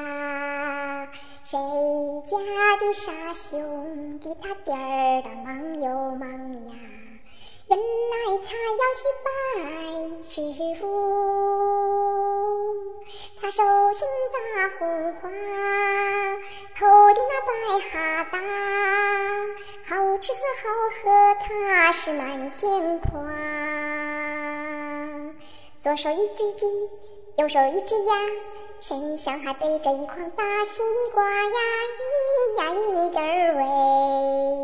谁家的傻兄弟他点儿的忙又忙呀，原来他要去拜师傅，他手擎大红花，头顶那白哈达，好吃好喝他是满见夸。左手一只鸡，右手一只鸭，身上还背着一筐大西瓜呀，咿呀一点儿喂。